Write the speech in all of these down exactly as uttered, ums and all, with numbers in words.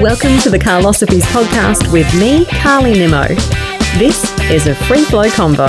Welcome to the Carlosophies podcast with me, Carly Nimmo. This is a free flow convo.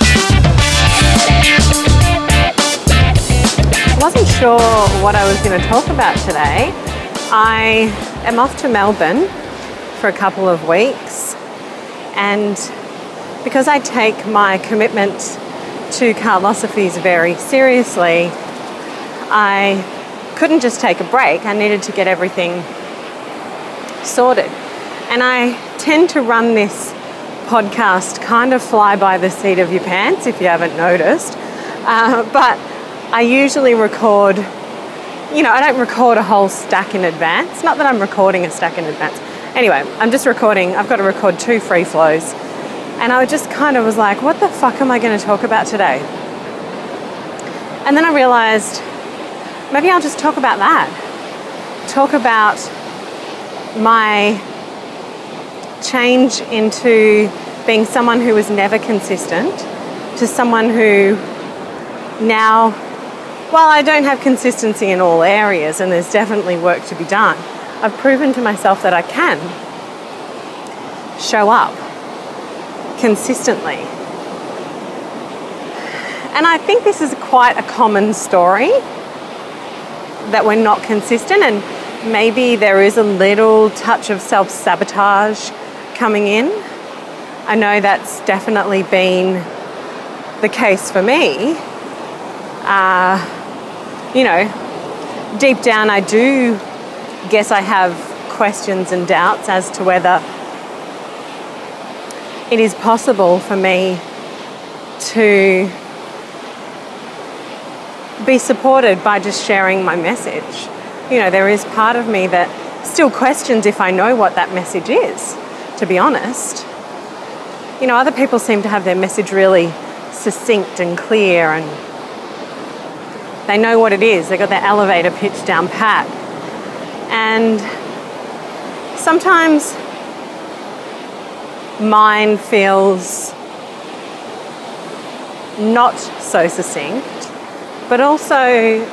I wasn't sure what I was going to talk about today. I am off to Melbourne for a couple of weeks, and because I take my commitment to Carlosophies very seriously, I couldn't just take a break. I needed to get everything sorted. And I tend to run this podcast kind of fly by the seat of your pants, if you haven't noticed. Uh, but I usually record, you know, I don't record a whole stack in advance. Not that I'm recording a stack in advance. Anyway, I'm just recording, I've got to record two free flows. And I just kind of was like, what the fuck am I going to talk about today? And then I realized, maybe I'll just talk about that. Talk about my change into being someone who was never consistent to someone who now, while I don't have consistency in all areas and there's definitely work to be done, I've proven to myself that I can show up consistently. And I think this is quite a common story, that we're not consistent, and maybe there is a little touch of self-sabotage coming in. I know that's definitely been the case for me. Uh, you know, deep down I do guess I have questions and doubts as to whether it is possible for me to be supported by just sharing my message. You know, there is part of me that still questions if I know what that message is, to be honest. You know, other people seem to have their message really succinct and clear, and they know what it is. They've got their elevator pitch down pat. And sometimes mine feels not so succinct, but also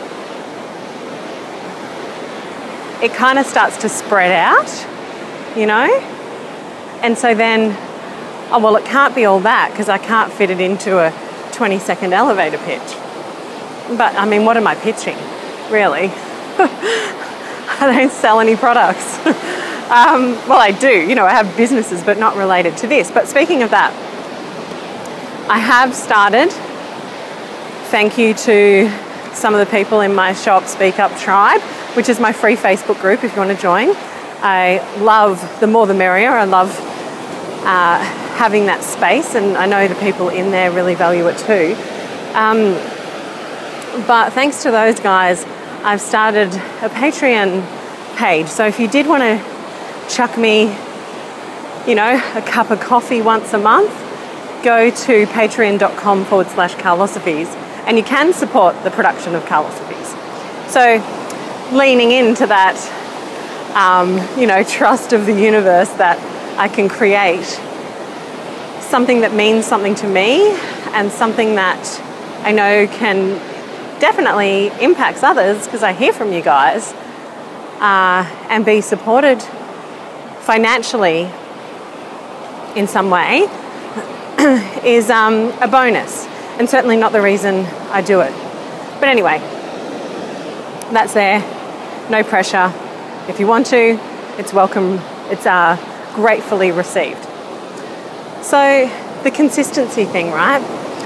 it kind of starts to spread out, you know? And so then, oh, well, it can't be all that because I can't fit it into a twenty second elevator pitch. But, I mean, what am I pitching, really? I don't sell any products. um, well, I do. You know, I have businesses, but not related to this. But speaking of that, I have started, thank you to some of the people in my Shop Speak Up tribe, which is my free Facebook group if you want to join. I love, the more the merrier. I love uh, having that space, and I know the people in there really value it too. Um, but thanks to those guys, I've started a Patreon page. So if you did want to chuck me, you know, a cup of coffee once a month, go to patreon.com forward slash Carlosophies, and you can support the production of Carlosophies. So leaning into that, um, you know, trust of the universe that I can create something that means something to me and something that I know can definitely impacts others, because I hear from you guys, uh, and be supported financially in some way is um, a bonus, and certainly not the reason I do it. But anyway, that's there. No pressure. If you want to, it's welcome. It's uh, gratefully received. So the consistency thing, right?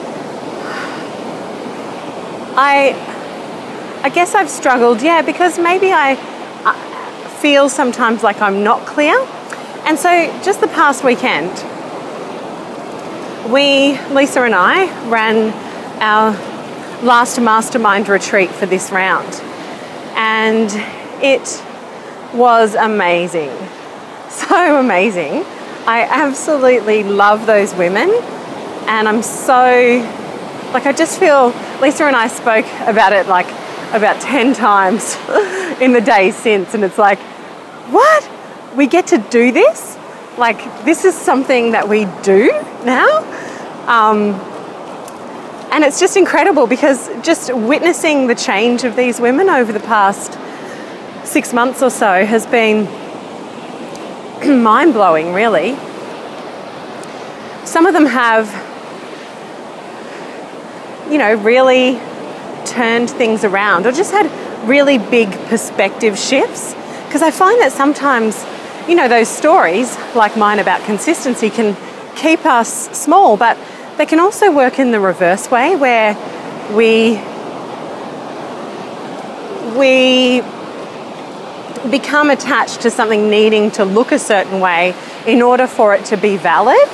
I, I guess I've struggled, yeah, because maybe I, I feel sometimes like I'm not clear. And so just the past weekend, we, Lisa and I, ran our last mastermind retreat for this round. And it was amazing. So amazing. I absolutely love those women. And I'm so, like, I just feel, Lisa and I spoke about it like about ten times in the days since. And it's like, what? We get to do this? Like, this is something that we do now? Um, and it's just incredible, because just witnessing the change of these women over the past six months or so has been mind-blowing, really. Some of them have, you know, really turned things around or just had really big perspective shifts. Because I find that sometimes, you know, those stories like mine about consistency can keep us small, but they can also work in the reverse way where we we become attached to something needing to look a certain way in order for it to be valid.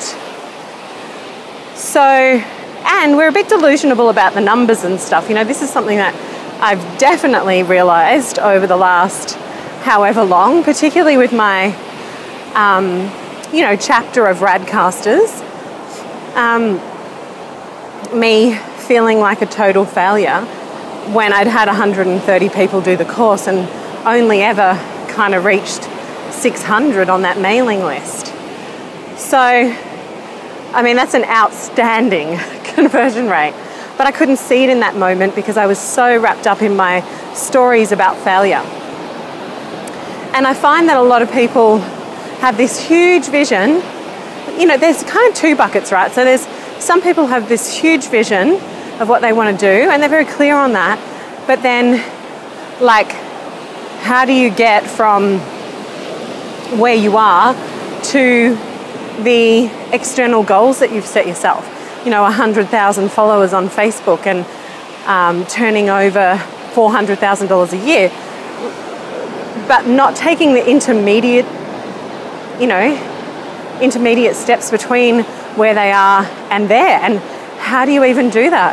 So, and we're a bit delusional about the numbers and stuff. You know, this is something that I've definitely realised over the last however long, particularly with my, um, you know, chapter of Radcasters. Um, me feeling like a total failure when I'd had one hundred thirty people do the course and only ever kind of reached six hundred on that mailing list. So, I mean, that's an outstanding conversion rate. But I couldn't see it in that moment because I was so wrapped up in my stories about failure. And I find that a lot of people have this huge vision. You know, there's kind of two buckets, right? So there's some people have this huge vision of what they want to do and they're very clear on that. But then, like, how do you get from where you are to the external goals that you've set yourself? You know, one hundred thousand followers on Facebook and um, turning over four hundred thousand dollars a year, but not taking the intermediate, you know, intermediate steps between where they are and there. And how do you even do that?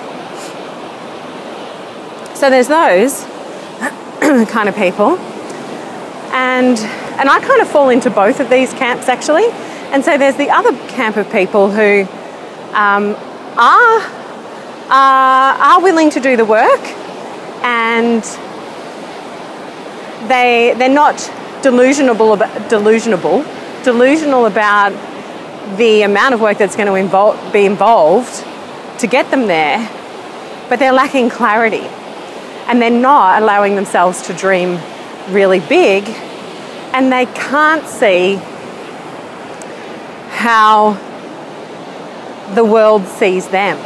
So there's those kind of people. And and I kind of fall into both of these camps, actually. And so there's the other camp of people who um, are, are are willing to do the work, and they they're not delusional about delusional delusional about the amount of work that's going to involve be involved to get them there, but they're lacking clarity, and they're not allowing themselves to dream really big, and they can't see how the world sees them.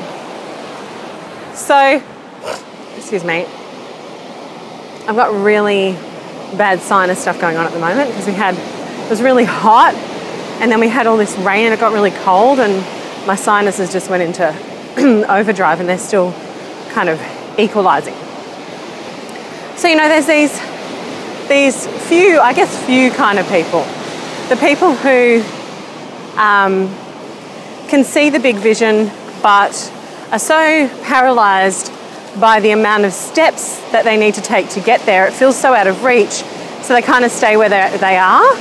So, excuse me, I've got really bad sinus stuff going on at the moment because we had, it was really hot and then we had all this rain and it got really cold and my sinuses just went into overdrive and they're still kind of equalizing. So, you know, there's these, these few, I guess few kind of people. The people who um, can see the big vision but are so paralyzed by the amount of steps that they need to take to get there. It feels so out of reach, so they kind of stay where they are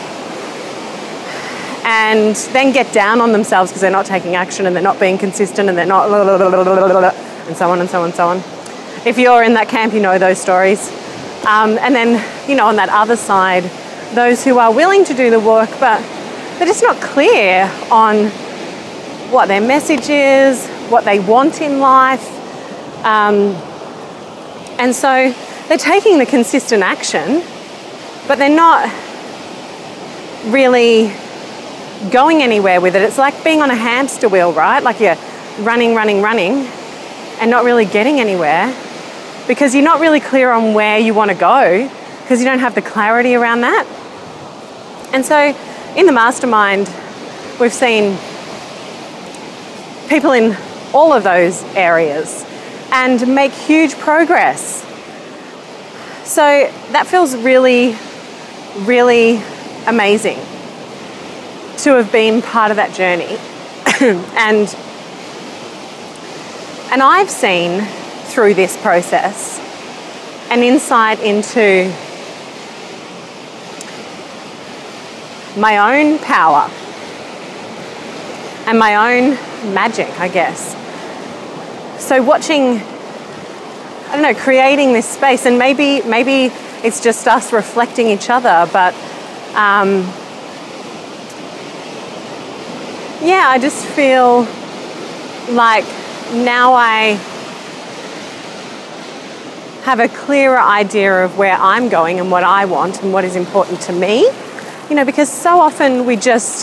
and then get down on themselves because they're not taking action and they're not being consistent and they're not and so on and so on and so on. If you're in that camp, you know those stories. Um, and then, you know, on that other side, those who are willing to do the work but they're just not clear on what their message is, what they want in life. Um, and so they're taking the consistent action, but they're not really going anywhere with it. It's like being on a hamster wheel, right? Like you're running, running, running, and not really getting anywhere because you're not really clear on where you want to go because you don't have the clarity around that. And so in the mastermind, we've seen people in all of those areas and make huge progress. So that feels really, really amazing to have been part of that journey. and and I've seen through this process an insight into my own power and my own magic, I guess. So watching, I don't know, creating this space, and maybe maybe it's just us reflecting each other, but um, yeah, I just feel like now I have a clearer idea of where I'm going and what I want and what is important to me. You know, because so often we just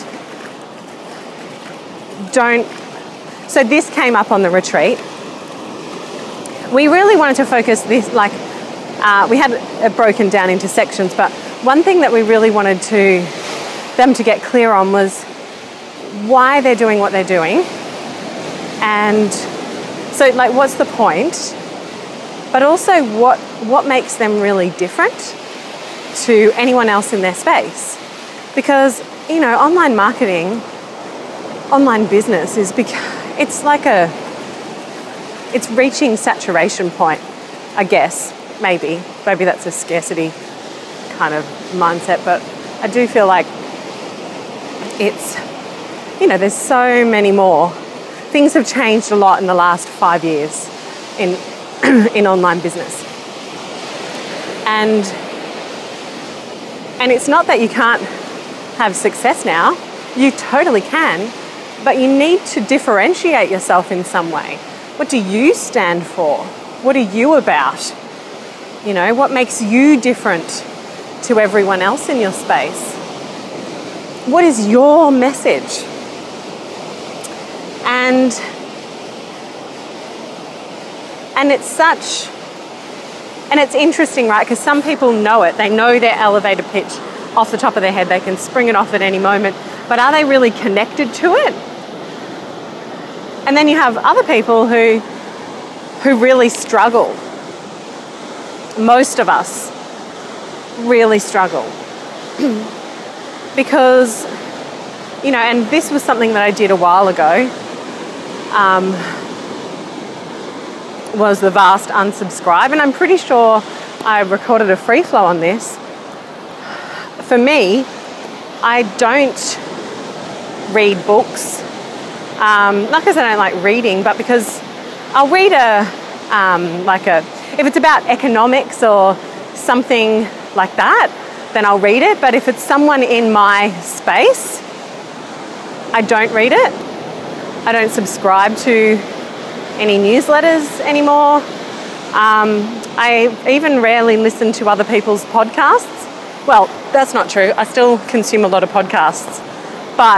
don't. So this came up on the retreat. We really wanted to focus this, like, uh, we had it broken down into sections, but one thing that we really wanted to them to get clear on was why they're doing what they're doing. And so, like, what's the point? But also what, what makes them really different to anyone else in their space. Because, you know, online marketing, online business is, bec- it's like a, it's reaching saturation point, I guess, maybe. Maybe that's a scarcity kind of mindset, but I do feel like it's, you know, there's so many more. Things have changed a lot in the last five years in in online business. And and it's not that you can't have success now. You totally can, but you need to differentiate yourself in some way. What do you stand for? What are you about? You know, what makes you different to everyone else in your space? What is your message? And and it's such, and it's interesting, right? Because some people know it. They know their elevator pitch off the top of their head. They can spring it off at any moment. But are they really connected to it? And then you have other people who who really struggle. Most of us really struggle. Because, you know, and this was something that I did a while ago, um, was the vast unsubscribe. And I'm pretty sure I recorded a free flow on this. For me, I don't read books. Um, not because I don't like reading, but because I'll read a, um, like a, if it's about economics or something like that, then I'll read it. But if it's someone in my space, I don't read it. I don't subscribe to any newsletters anymore. Um, I even rarely listen to other people's podcasts. Well, that's not true. I still consume a lot of podcasts, but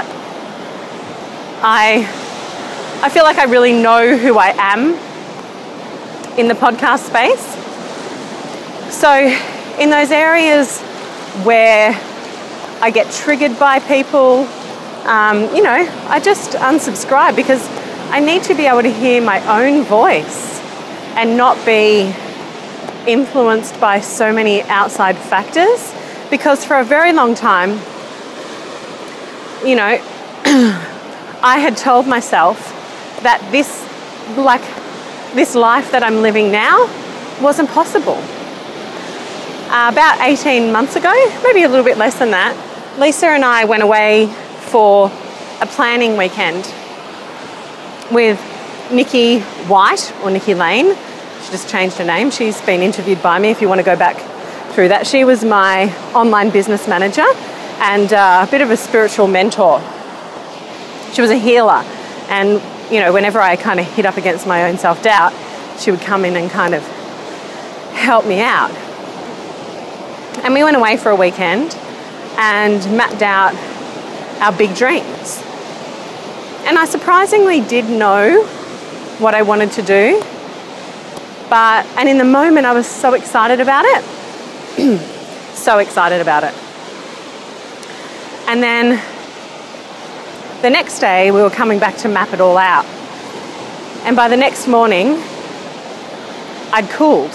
I I feel like I really know who I am in the podcast space. So in those areas where I get triggered by people, um, you know, I just unsubscribe because I need to be able to hear my own voice and not be influenced by so many outside factors. Because for a very long time, you know, I had told myself that this, like, this life that I'm living now wasn't possible. Uh, about eighteen months ago, maybe a little bit less than that, Lisa and I went away for a planning weekend with Nikki White, or Nikki Lane. She just changed her name. She's been interviewed by me if you want to go back through that. She was my online business manager and uh, a bit of a spiritual mentor. She was a healer, and you know, whenever I kind of hit up against my own self-doubt, she would come in and kind of help me out. And we went away for a weekend and mapped out our big dreams. And I surprisingly did know what I wanted to do, but, and in the moment I was so excited about it, so excited about it. And then the next day we were coming back to map it all out. And by the next morning, I'd cooled.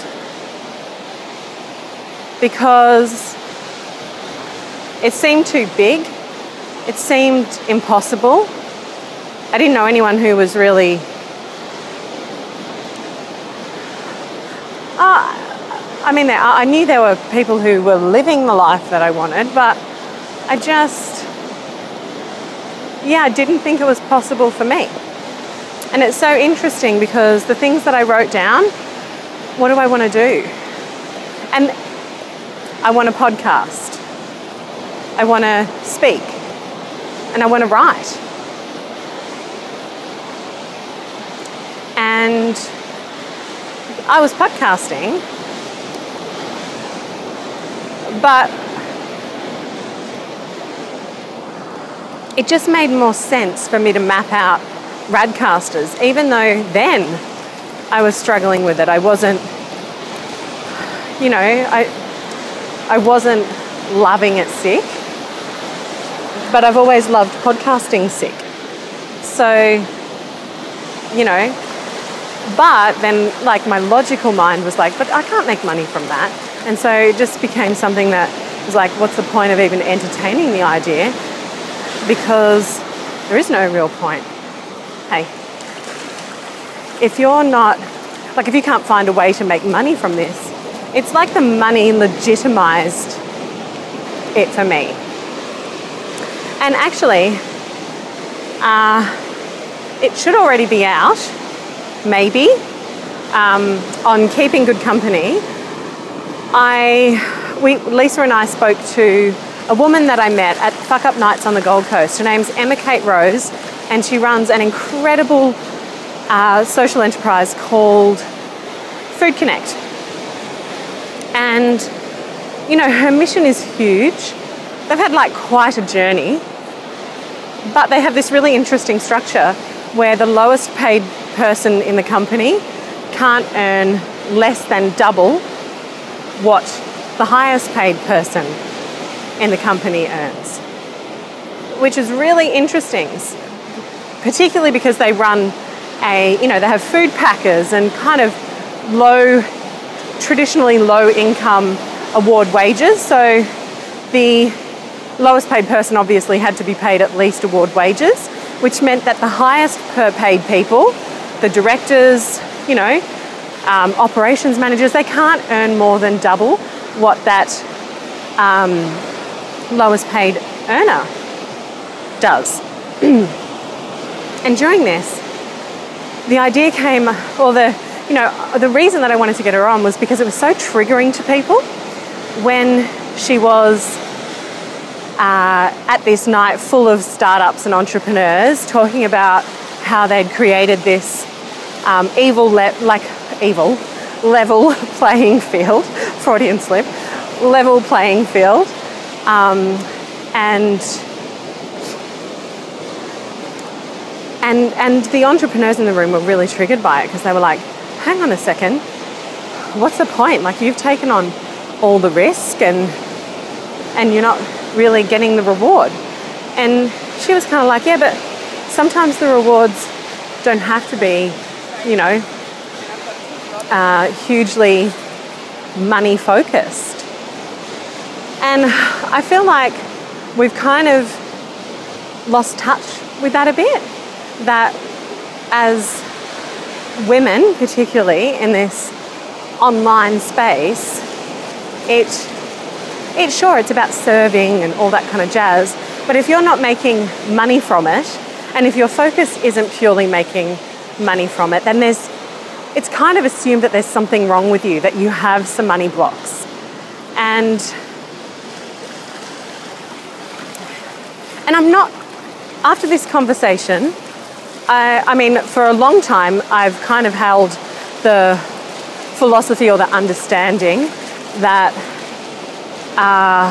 Because it seemed too big. It seemed impossible. I didn't know anyone who was really... Uh, I mean, I knew there were people who were living the life that I wanted, but I just... yeah, I didn't think it was possible for me. And it's so interesting because the things that I wrote down, what do I want to do? And I want a podcast. I want to speak. And I want to write. And I was podcasting, but it just made more sense for me to map out Radcasters, even though then I was struggling with it. I wasn't, you know, I I wasn't loving it sick, but I've always loved podcasting sick. So, you know, but then like my logical mind was like, but I can't make money from that. And so it just became something that was like, what's the point of even entertaining the idea? Because there is no real point. Hey, if you're not, like if you can't find a way to make money from this, it's like the money legitimized it for me. And actually, uh, it should already be out, maybe, um, on Keeping Good Company. I, we, Lisa and I spoke to a woman that I met at Fuck Up Nights on the Gold Coast. Her name's Emma Kate Rose, and she runs an incredible uh, social enterprise called Food Connect. And, you know, her mission is huge. They've had like quite a journey, but they have this really interesting structure where the lowest paid person in the company can't earn less than double what the highest paid person in the company earns, which is really interesting, particularly because they run a, you know, they have food packers and kind of low, traditionally low income award wages. So the lowest paid person obviously had to be paid at least award wages, which meant that the highest per paid people, the directors, you know, um, operations managers, they can't earn more than double what that um, lowest paid earner does. And during this, the idea came, or the, you know, the reason that I wanted to get her on was because it was so triggering to people when she was uh, at this night full of startups and entrepreneurs talking about how they'd created this um, evil, le- like evil, level playing field, Freudian slip, level playing field, um, and and and the entrepreneurs in the room were really triggered by it because they were like, hang on a second, what's the point? Like, you've taken on all the risk and and you're not really getting the reward. And she was kind of like, yeah, but sometimes the rewards don't have to be, you know, uh, hugely money focused. And I feel like we've kind of lost touch with that a bit. That as women, particularly in this online space, it, it sure, it's about serving and all that kind of jazz. But if you're not making money from it, and if your focus isn't purely making money from it, then there's, it's kind of assumed that there's something wrong with you, that you have some money blocks. And And I'm not, after this conversation, I, I mean, for a long time, I've kind of held the philosophy or the understanding that uh,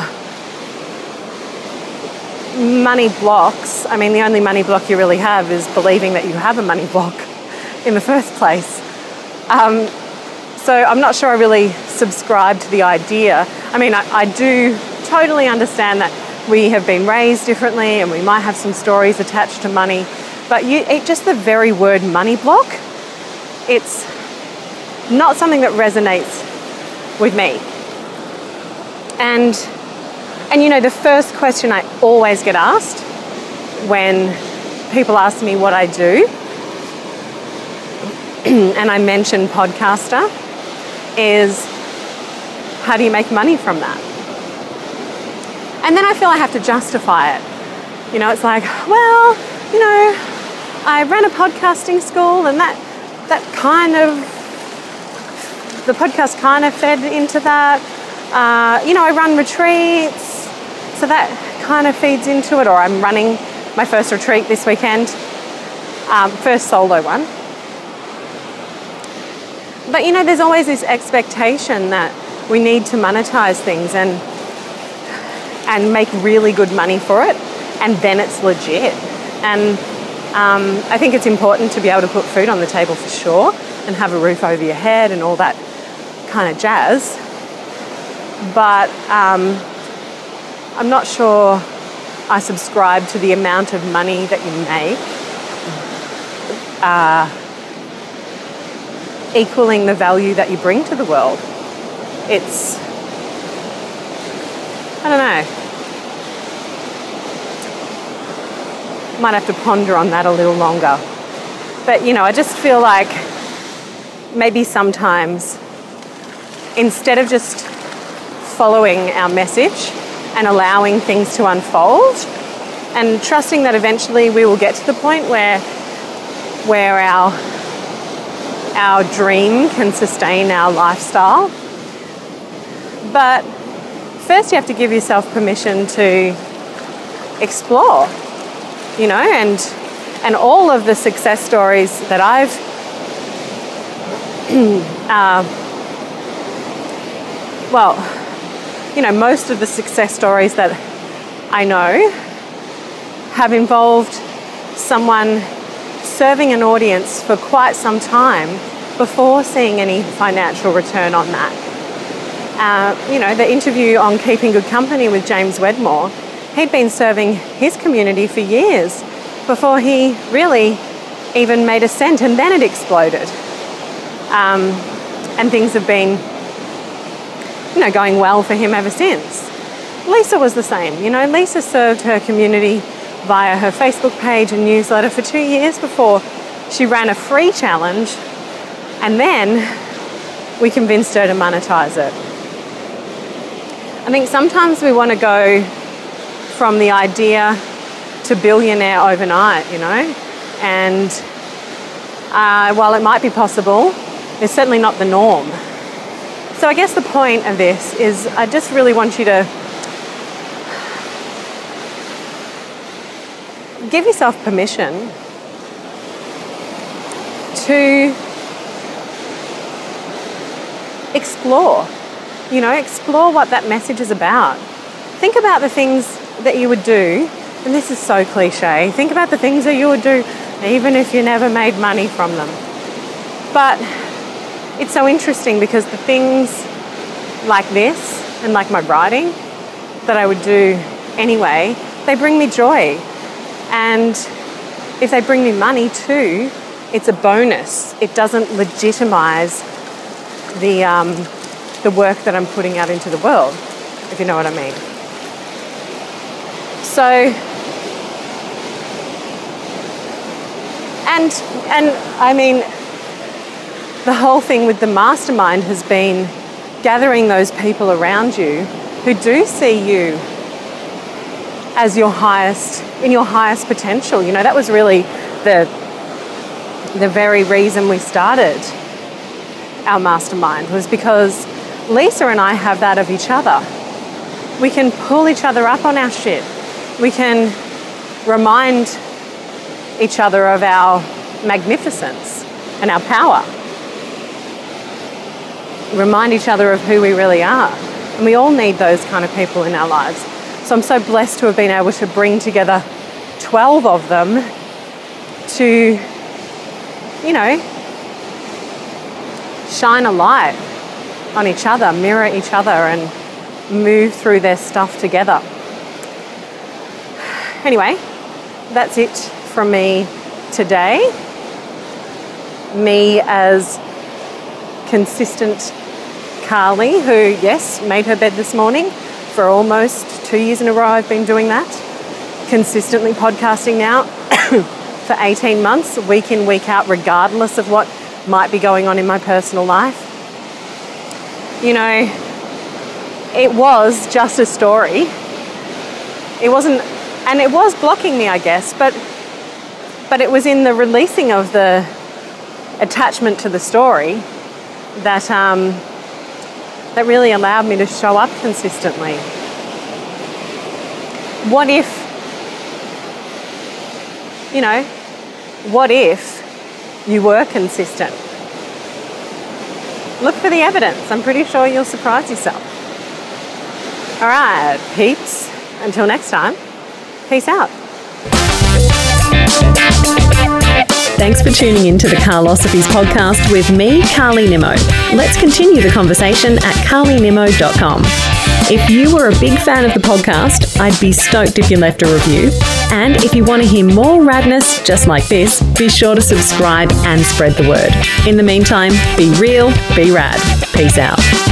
money blocks, I mean, the only money block you really have is believing that you have a money block in the first place. Um, so I'm not sure I really subscribe to the idea. I mean, I, I do totally understand that we have been raised differently and we might have some stories attached to money, but you, it, just the very word money block, it's not something that resonates with me. And, and you know, the first question I always get asked when people ask me what I do, and I mention podcaster, is how do you make money from that? And then I feel I have to justify it. You know, it's like, well, you know, I ran a podcasting school and that that kind of, the podcast kind of fed into that. Uh, you know, I run retreats, so that kind of feeds into it. Or I'm running my first retreat this weekend, um, first solo one. But, you know, there's always this expectation that we need to monetize things and and make really good money for it. and then it's legit. And um, I think it's important to be able to put food on the table for sure, and have a roof over your head and all that kind of jazz. But um, I'm not sure I subscribe to the amount of money that you make uh, equaling the value that you bring to the world. It's, I don't know. Might have to ponder on that a little longer. But, you know, I just feel like maybe sometimes instead of just following our message and allowing things to unfold and trusting that eventually we will get to the point where where our our dream can sustain our lifestyle. But first you have to give yourself permission to explore, you know, and and all of the success stories that I've uh, well, you know, most of the success stories that I know have involved someone serving an audience for quite some time before seeing any financial return on that. Uh, you know, the interview on Keeping Good Company with James Wedmore, he'd been serving his community for years before he really even made a cent, and then it exploded. Um, and things have been, you know, going well for him ever since. Lisa was the same. You know, Lisa served her community via her Facebook page and newsletter for two years before she ran a free challenge, and then we convinced her to monetize it. I think sometimes we want to go from the idea to billionaire overnight, you know, and uh, while it might be possible, it's certainly not the norm. So I guess the point of this is I just really want you to give yourself permission to explore, you know, explore what that message is about. Think about the things that you would do, and this is so cliche, think about the things that you would do even if you never made money from them. But it's so interesting because the things like this and like my writing that I would do anyway, they bring me joy. And if they bring me money too, it's a bonus. It doesn't legitimize the um, the work that I'm putting out into the world, if you know what I mean. So, and and I mean, the whole thing with the mastermind has been gathering those people around you who do see you as your highest, in your highest potential. You know, that was really the the very reason we started our mastermind, was because Lisa and I have that of each other. We can pull each other up on our shit. We can remind each other of our magnificence and our power. Remind each other of who we really are. And we all need those kind of people in our lives. So I'm so blessed to have been able to bring together twelve of them to, you know, shine a light on each other, mirror each other, and move through their stuff together. Anyway, that's it from me today. Me as consistent Carly, who, yes, made her bed this morning. For almost two years in a row I've been doing that. Consistently podcasting now for eighteen months, week in, week out, regardless of what might be going on in my personal life. You know, it was just a story. It wasn't, and it was blocking me, I guess, but but it was in the releasing of the attachment to the story that um, that really allowed me to show up consistently. What if, you know, what if you were consistent? Look for the evidence. I'm pretty sure you'll surprise yourself. All right, peeps, until next time, Peace out. Thanks for tuning in to the Carlosophies podcast with me, Carly Nimmo. Let's continue the conversation at carly nimmo dot com. If you were a big fan of the podcast, I'd be stoked if you left a review. And if you want to hear more radness just like this, be sure to subscribe and spread the word. In the meantime, be real, be rad. Peace out.